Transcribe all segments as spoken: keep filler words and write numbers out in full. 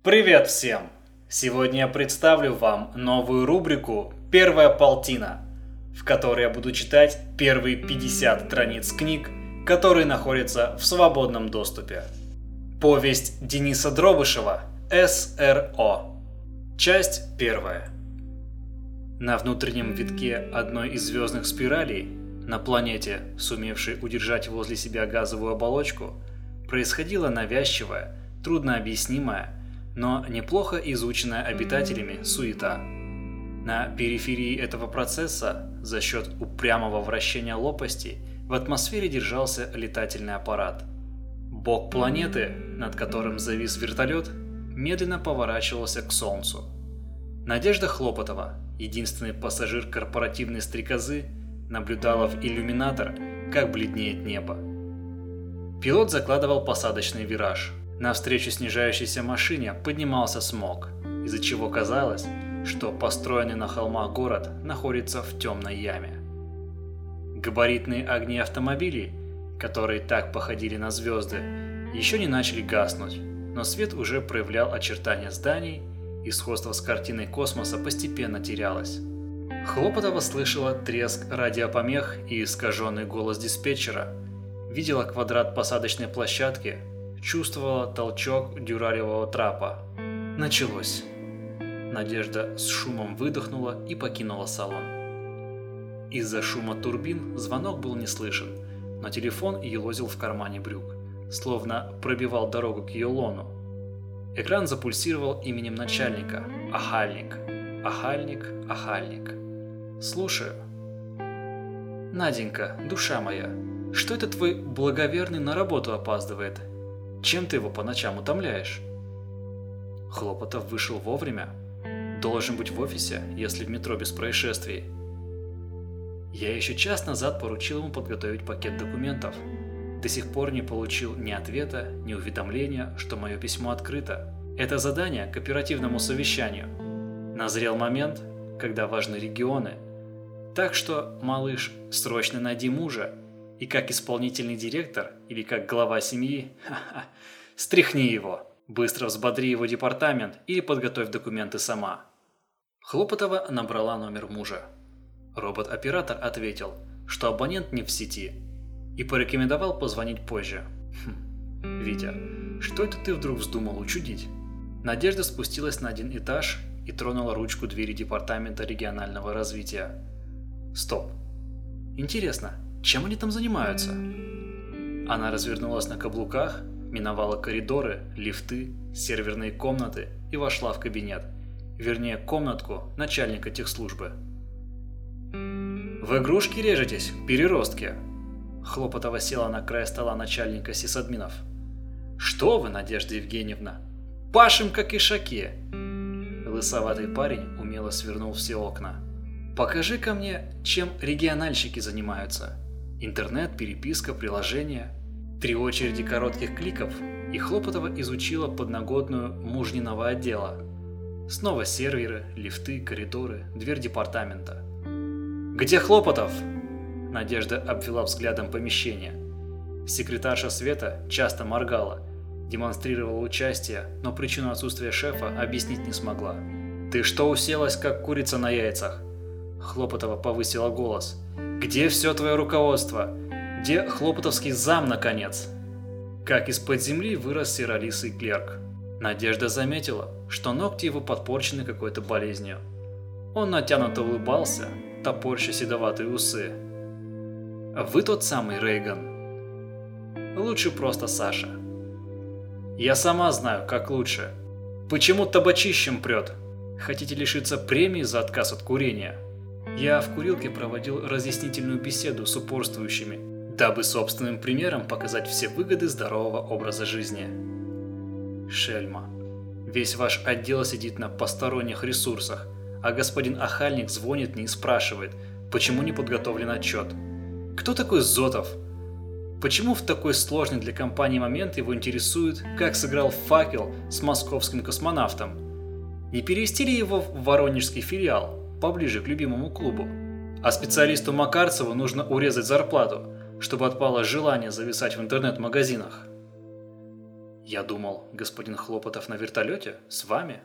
Привет всем! Сегодня я представлю вам новую рубрику «Первая полтина», в которой я буду читать первые пятьдесят страниц книг, которые находятся в свободном доступе. Повесть Дениса Дробышева «эс эр о». Часть первая. На внутреннем витке одной из звездных спиралей, на планете, сумевшей удержать возле себя газовую оболочку, происходила навязчивая, труднообъяснимая, но неплохо изученная обитателями суета. На периферии этого процесса, за счет упрямого вращения лопастей, в атмосфере держался летательный аппарат. Бок планеты, над которым завис вертолет, медленно поворачивался к Солнцу. Надежда Хлопотова, единственный пассажир корпоративной стрекозы, наблюдала в иллюминатор, как бледнеет небо. Пилот закладывал посадочный вираж. Навстречу снижающейся машине поднимался смог, из-за чего казалось, что построенный на холмах город находится в темной яме. Габаритные огни автомобилей, которые так походили на звезды, еще не начали гаснуть, но свет уже проявлял очертания зданий, и сходство с картиной космоса постепенно терялось. Хлопотова слышала треск радиопомех и искаженный голос диспетчера, видела квадрат посадочной площадки, чувствовала толчок дюралевого трапа. Началось. Надежда с шумом выдохнула и покинула салон. Из-за шума турбин звонок был не слышен, но телефон елозил в кармане брюк, словно пробивал дорогу к ее лону. Экран запульсировал именем начальника. Ахальник. Ахальник, Ахальник. Слушаю. Наденька, душа моя, что это твой благоверный на работу опаздывает? Чем ты его по ночам утомляешь? Хлопотов вышел вовремя. Должен быть в офисе, если в метро без происшествий. Я еще час назад поручил ему подготовить пакет документов. До сих пор не получил ни ответа, ни уведомления, что мое письмо открыто. Это задание к оперативному совещанию. Назрел момент, когда важны регионы. Так что, малыш, срочно найди мужа. И как исполнительный директор, или как глава семьи, ха-ха, стряхни его, быстро взбодри его департамент или подготовь документы сама. Хлопотова набрала номер мужа. Робот-оператор ответил, что абонент не в сети, и порекомендовал позвонить позже. Хм, Витя, что это ты вдруг вздумал учудить? Надежда спустилась на один этаж и тронула ручку двери департамента регионального развития. Стоп. Интересно, чем они там занимаются? Она развернулась на каблуках, миновала коридоры, лифты, серверные комнаты и вошла в кабинет, вернее комнатку начальника техслужбы. «В игрушки режетесь, переростки!» Хлопотова села на край стола начальника сисадминов. «Что вы, Надежда Евгеньевна? Пашем, как ишаки!» Лысоватый парень умело свернул все окна. «Покажи-ка мне, чем региональщики занимаются. Интернет, переписка, приложения». Три очереди коротких кликов, и Хлопотова изучила подноготную мужниного отдела. Снова серверы, лифты, коридоры, дверь департамента. «Где Хлопотов?» Надежда обвела взглядом помещение. Секретарша Света часто моргала, демонстрировала участие, но причину отсутствия шефа объяснить не смогла. «Ты что уселась, как курица на яйцах?» Хлопотова повысила голос. «Где все твое руководство? Где хлопотовский зам, наконец?» Как из-под земли вырос серолисый клерк. Надежда заметила, что ногти его подпорчены какой-то болезнью. Он натянуто улыбался, топорща седоватые усы. «Вы тот самый Рейган?» «Лучше просто Саша». «Я сама знаю, как лучше. Почему табачищем прет? Хотите лишиться премии за отказ от курения?» Я в курилке проводил разъяснительную беседу с упорствующими, дабы собственным примером показать все выгоды здорового образа жизни. Шельма. Весь ваш отдел сидит на посторонних ресурсах, а господин Ахальник звонит мне и спрашивает, почему не подготовлен отчет. Кто такой Зотов? Почему в такой сложный для компании момент его интересует, как сыграл факел с московским космонавтом? Не перевести ли его в воронежский филиал, поближе к любимому клубу? А специалисту Макарцеву нужно урезать зарплату, чтобы отпало желание зависать в интернет-магазинах. Я думал, господин Хлопотов на вертолете? С вами?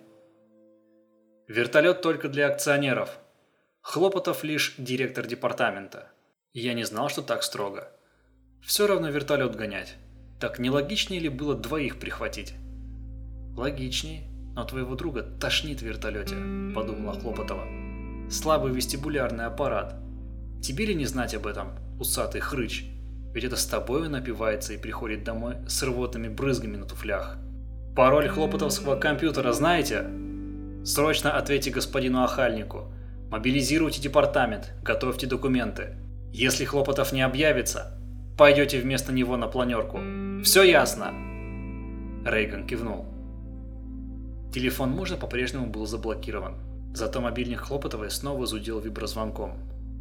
Вертолет только для акционеров. Хлопотов лишь директор департамента. Я не знал, что так строго. Все равно вертолет гонять. Так не логичнее ли было двоих прихватить? Логичнее, но твоего друга тошнит в вертолете, подумала Хлопотова. Слабый вестибулярный аппарат. Тебе ли не знать об этом, усатый хрыч? Ведь это с тобой он напивается и приходит домой с рвотными брызгами на туфлях. Пароль хлопотовского компьютера знаете? Срочно ответьте господину Охальнику. Мобилизируйте департамент, готовьте документы. Если Хлопотов не объявится, пойдете вместо него на планерку. Все ясно?» Рейган кивнул. Телефон мужа по-прежнему был заблокирован. Зато мобильник Хлопотовой снова зудел виброзвонком.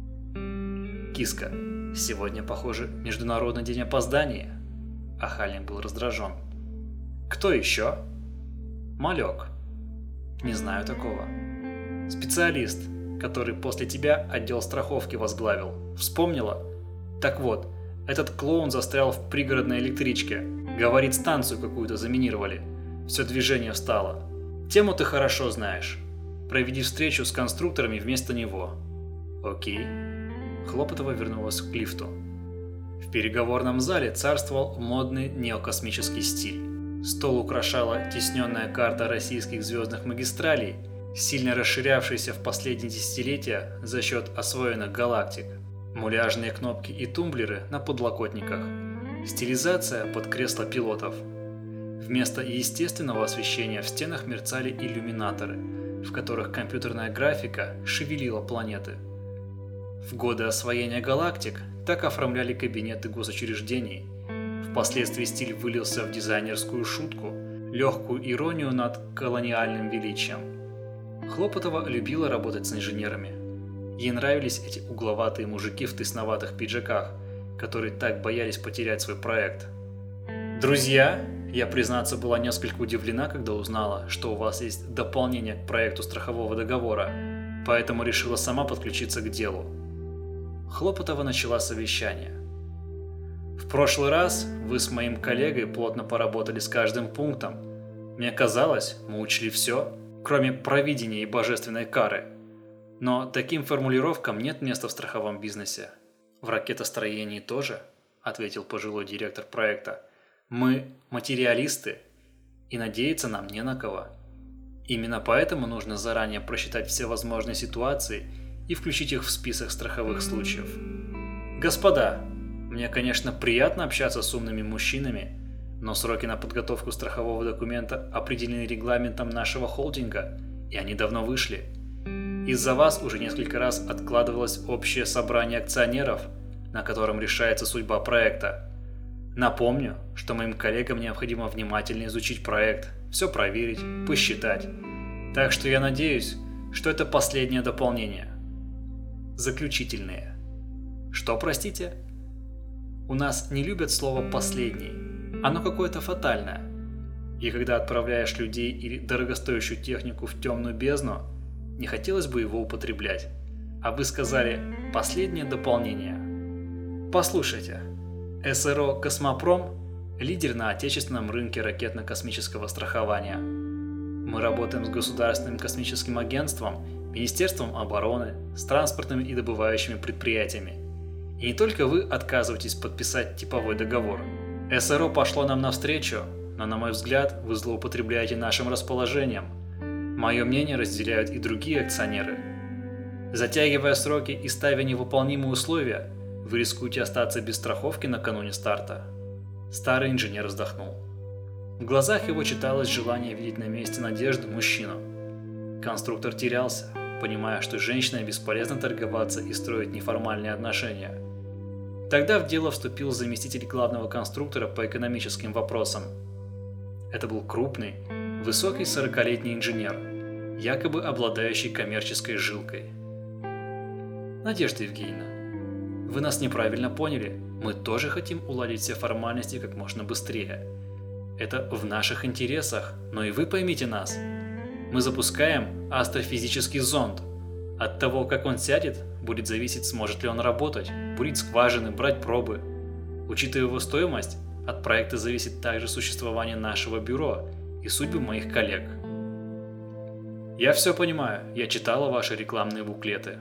«Киска, сегодня, похоже, Международный день опоздания». Охальник был раздражен. «Кто еще?» «Малек». «Не знаю такого». «Специалист, который после тебя отдел страховки возглавил. Вспомнила? Так вот, этот клоун застрял в пригородной электричке. Говорит, станцию какую-то заминировали. Все движение встало. Тему ты хорошо знаешь. Проведи встречу с конструкторами вместо него». «Окей». Хлопотова вернулась к лифту. В переговорном зале царствовал модный неокосмический стиль. Стол украшала тисненная карта российских звездных магистралей, сильно расширявшаяся в последние десятилетия за счет освоенных галактик. Муляжные кнопки и тумблеры на подлокотниках. Стилизация под кресло пилотов. Вместо естественного освещения в стенах мерцали иллюминаторы, в которых компьютерная графика шевелила планеты. В годы освоения галактик так оформляли кабинеты госучреждений. Впоследствии стиль вылился в дизайнерскую шутку, легкую иронию над колониальным величием. Хлопотова любила работать с инженерами. Ей нравились эти угловатые мужики в тесноватых пиджаках, которые так боялись потерять свой проект. «Друзья, я, признаться, была несколько удивлена, когда узнала, что у вас есть дополнение к проекту страхового договора, поэтому решила сама подключиться к делу». Хлопотова начала совещание. «В прошлый раз вы с моим коллегой плотно поработали с каждым пунктом. Мне казалось, мы учли все, кроме провидения и божественной кары. Но таким формулировкам нет места в страховом бизнесе. В ракетостроении тоже», — ответил пожилой директор проекта. «Мы материалисты, и надеяться нам не на кого. Именно поэтому нужно заранее просчитать все возможные ситуации и включить их в список страховых случаев. Господа, мне, конечно, приятно общаться с умными мужчинами, но сроки на подготовку страхового документа определены регламентом нашего холдинга, и они давно вышли. Из-за вас уже несколько раз откладывалось общее собрание акционеров, на котором решается судьба проекта. Напомню, что моим коллегам необходимо внимательно изучить проект, все проверить, посчитать. Так что я надеюсь, что это последнее дополнение. Заключительные. Что, простите? У нас не любят слово «последний». Оно какое-то фатальное. И когда отправляешь людей или дорогостоящую технику в темную бездну, не хотелось бы его употреблять. А вы сказали «последнее дополнение». Послушайте, СРО «Космопром» – лидер на отечественном рынке ракетно-космического страхования. Мы работаем с Государственным космическим агентством, Министерством обороны, с транспортными и добывающими предприятиями. И не только вы отказываетесь подписать типовой договор. СРО пошло нам навстречу, но, на мой взгляд, вы злоупотребляете нашим расположением. Мое мнение разделяют и другие акционеры. Затягивая сроки и ставя невыполнимые условия, вы рискуете остаться без страховки накануне старта. Старый инженер вздохнул. В глазах его читалось желание видеть на месте надежды мужчину. Конструктор терялся, понимая, что женщиной бесполезно торговаться и строить неформальные отношения. Тогда в дело вступил заместитель главного конструктора по экономическим вопросам. Это был крупный, высокий сорокалетний инженер, якобы обладающий коммерческой жилкой. «Надежда Евгеньевна, вы нас неправильно поняли. Мы тоже хотим уладить все формальности как можно быстрее. Это в наших интересах, но и вы поймите нас. Мы запускаем астрофизический зонд. От того, как он сядет, будет зависеть, сможет ли он работать, бурить скважины, брать пробы. Учитывая его стоимость, от проекта зависит также существование нашего бюро и судьбы моих коллег. Я все понимаю, я читала ваши рекламные буклеты.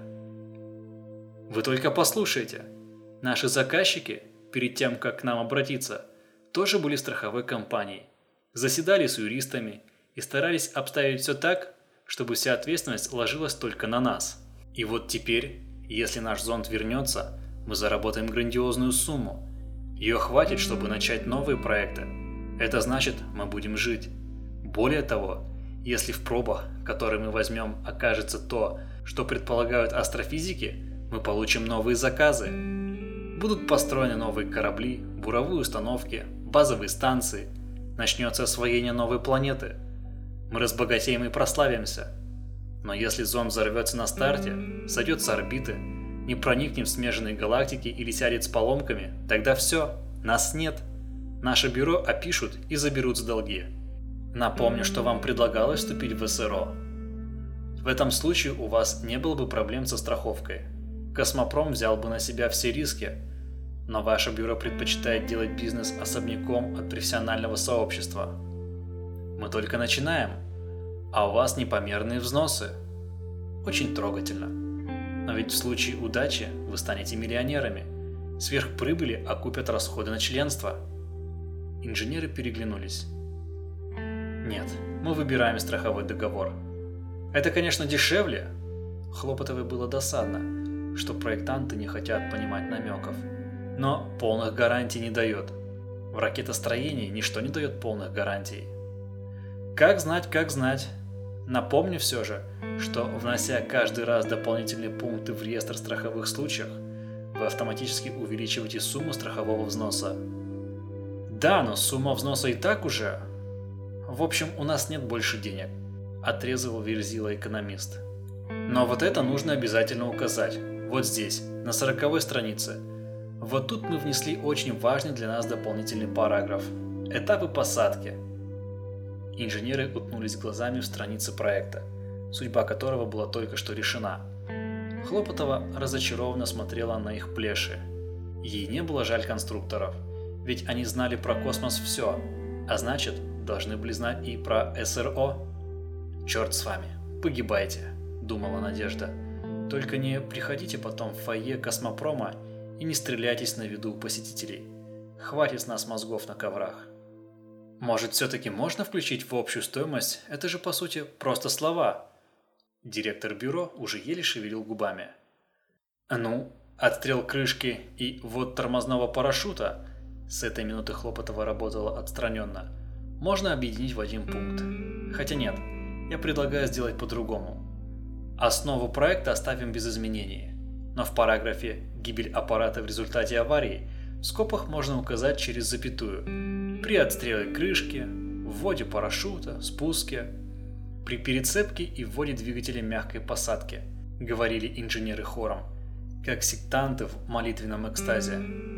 Вы только послушайте. Наши заказчики, перед тем, как к нам обратиться, тоже были страховой компанией, заседали с юристами и старались обставить все так, чтобы вся ответственность ложилась только на нас. И вот теперь, если наш зонд вернется, мы заработаем грандиозную сумму. Ее хватит, чтобы начать новые проекты. Это значит, мы будем жить. Более того, если в пробах, которые мы возьмем, окажется то, что предполагают астрофизики, мы получим новые заказы. Будут построены новые корабли, буровые установки, базовые станции. Начнется освоение новой планеты. Мы разбогатеем и прославимся. Но если зонд взорвется на старте, сойдет с орбиты, не проникнет в смежные галактики или сядет с поломками, тогда все, нас нет. Наше бюро опишут и заберут с долги. Напомню, что вам предлагалось вступить в СРО. В этом случае у вас не было бы проблем со страховкой. Космопром взял бы на себя все риски, но ваше бюро предпочитает делать бизнес особняком от профессионального сообщества. Мы только начинаем, а у вас непомерные взносы. Очень трогательно. Но ведь в случае удачи вы станете миллионерами. Сверхприбыли окупят расходы на членство. Инженеры переглянулись. Нет, мы выбираем страховой договор. Это, конечно, дешевле. Хлопотовой было досадно, что проектанты не хотят понимать намеков. Но полных гарантий не дает. В ракетостроении ничто не дает полных гарантий. Как знать, как знать. Напомню все же, что, внося каждый раз дополнительные пункты в реестр страховых случаев, вы автоматически увеличиваете сумму страхового взноса. Да, но сумма взноса и так уже... В общем, у нас нет больше денег, отрезал Верзила экономист. Но вот это нужно обязательно указать. Вот здесь, на сороковой странице. Вот тут мы внесли очень важный для нас дополнительный параграф. Этапы посадки. Инженеры уткнулись глазами в страницы проекта, судьба которого была только что решена. Хлопотова разочарованно смотрела на их плеши. Ей не было жаль конструкторов, ведь они знали про космос все, а значит, должны были знать и про СРО. «Черт с вами, погибайте», — думала Надежда. «Только не приходите потом в фойе космопрома и не стреляйтесь на виду у посетителей. Хватит с нас мозгов на коврах». Может, все-таки можно включить в общую стоимость? Это же, по сути, просто слова. Директор бюро уже еле шевелил губами. Ну, отстрел крышки и ввод тормозного парашюта, с этой минуты Хлопотова работала отстраненно, можно объединить в один пункт. Хотя нет, я предлагаю сделать по-другому. Основу проекта оставим без изменений, но в параграфе «Гибель аппарата в результате аварии» в скобках можно указать через запятую при отстреле крышки, вводе парашюта, спуске, при перецепке и вводе двигателя мягкой посадки, говорили инженеры хором, как сектанты в молитвенном экстазе.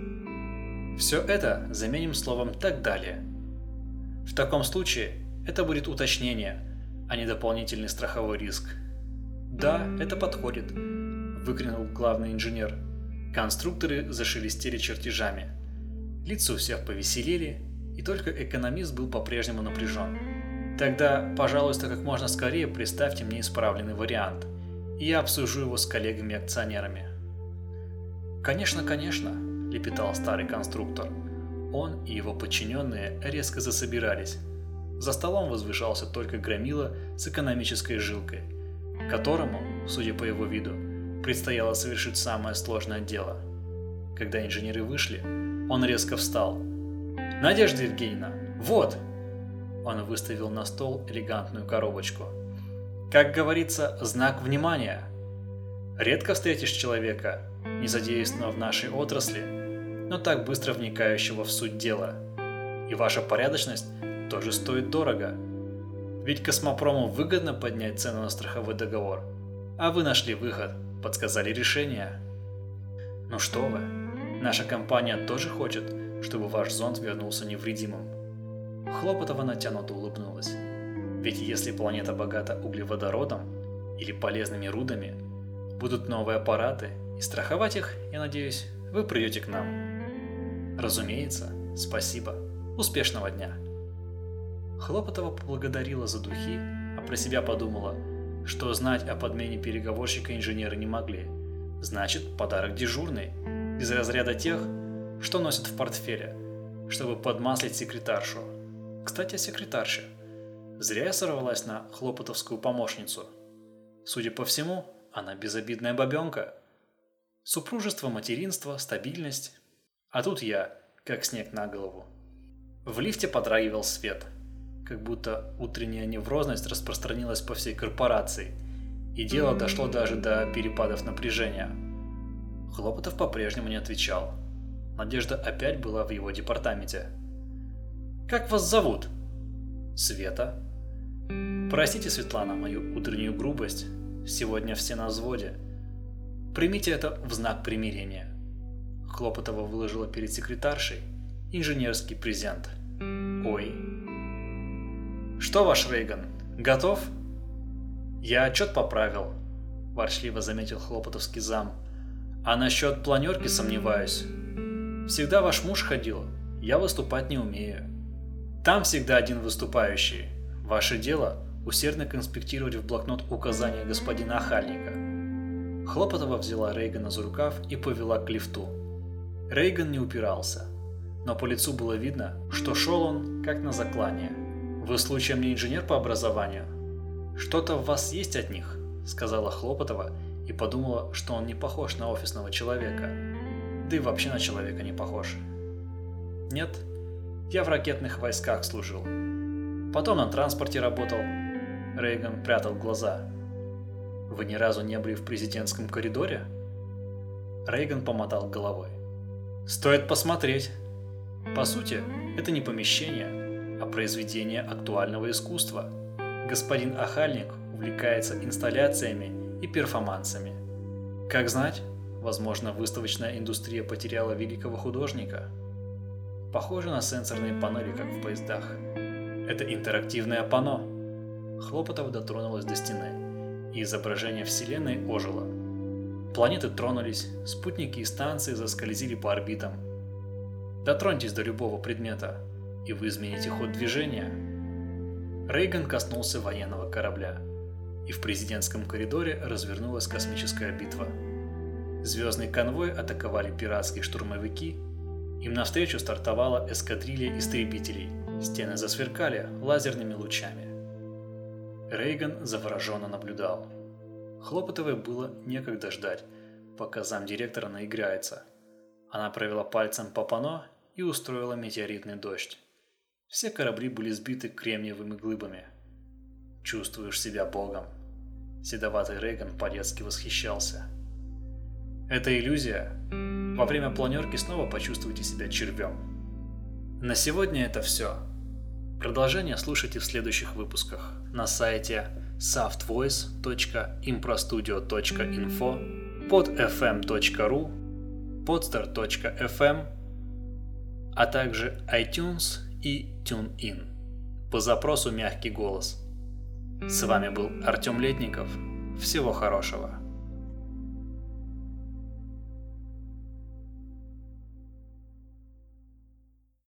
Все это заменим словом «так далее». В таком случае это будет уточнение, а не дополнительный страховой риск. «Да, это подходит», — выкрикнул главный инженер. Конструкторы зашелестели чертежами. Лица у всех повеселели, и только экономист был по-прежнему напряжен. «Тогда, пожалуйста, как можно скорее представьте мне исправленный вариант, и я обсужу его с коллегами-акционерами». «Конечно, конечно», – лепетал старый конструктор. Он и его подчиненные резко засобирались. За столом возвышался только громила с экономической жилкой, которому, судя по его виду, предстояло совершить самое сложное дело. Когда инженеры вышли, он резко встал. «Надежда Евгеньевна, вот!» Он выставил на стол элегантную коробочку. «Как говорится, знак внимания. Редко встретишь человека, не задействованного в нашей отрасли, но так быстро вникающего в суть дела. И ваша порядочность тоже стоит дорого. Ведь Космопрому выгодно поднять цену на страховой договор. А вы нашли выход, подсказали решение. Ну что вы, наша компания тоже хочет, чтобы ваш зонд вернулся невредимым». Хлопотова натянуто улыбнулась. Ведь если планета богата углеводородом или полезными рудами, будут новые аппараты, и страховать их, я надеюсь, вы придете к нам. Разумеется, Спасибо. Успешного дня. Хлопотова поблагодарила за духи, а про себя подумала, что знать о подмене переговорщика инженеры не могли. Значит, подарок дежурный, из разряда тех, что носят в портфеле, чтобы подмаслить секретаршу. Кстати, о секретарше. Зря я сорвалась на хлопотовскую помощницу. Судя по всему, она безобидная бабенка. Супружество, материнство, стабильность. А тут я, как снег на голову. В лифте подрагивал свет, как будто утренняя неврозность распространилась по всей корпорации, и дело дошло даже до перепадов напряжения. Хлопотов по-прежнему не отвечал. Надежда опять была в его департаменте. «Как вас зовут?» «Света». «Простите, Светлана, мою утреннюю грубость. Сегодня все на взводе. Примите это в знак примирения». Хлопотова выложила перед секретаршей инженерский презент. «Ой». «Что ваш Рейган, готов?» «Я отчет поправил», – ворчливо заметил хлопотовский зам. «А насчет планерки сомневаюсь. Всегда ваш муж ходил, я выступать не умею. Там всегда один выступающий. Ваше дело – усердно конспектировать в блокнот указания господина Ахальника». Хлопотова взяла Рейгана за рукав и повела к лифту. Рейган не упирался, но по лицу было видно, что шел он как на заклание. «Вы случаем не инженер по образованию?» «Что-то в вас есть от них», – сказала Хлопотова и подумала, что он не похож на офисного человека. Да и вообще на человека не похож. «Нет, я в ракетных войсках служил. Потом на транспорте работал». Рейган прятал глаза. «Вы ни разу не были в президентском коридоре?» Рейган помотал головой. «Стоит посмотреть. По сути, это не помещение, а произведение актуального искусства. Господин Ахальник увлекается инсталляциями и перформансами. Как знать, возможно, выставочная индустрия потеряла великого художника. Похоже на сенсорные панели, как в поездах. Это интерактивное панно». Хлопотова дотронулась до стены, и изображение Вселенной ожило. Планеты тронулись, спутники и станции заскользили по орбитам. Дотроньтесь до любого предмета, и вы измените ход движения. Рейган коснулся военного корабля, и в президентском коридоре развернулась космическая битва. Звездный конвой атаковали пиратские штурмовики, им навстречу стартовала эскадрилья истребителей, стены засверкали лазерными лучами. Рейган завороженно наблюдал. Хлопотовой было некогда ждать, пока замдиректора наиграется. Она провела пальцем по панно и устроила метеоритный дождь. Все корабли были сбиты кремниевыми глыбами. «Чувствуешь себя богом?» Седоватый Рейган по-детски восхищался. «Это иллюзия. Во время планерки снова почувствуйте себя червем». На сегодня это все. Продолжение слушайте в следующих выпусках на сайте softvoice точка improstudio точка info, podfm точка ru, podstar точка эф эм, а также iTunes и TuneIn по запросу «Мягкий голос». С вами был Артем Летников. Всего хорошего.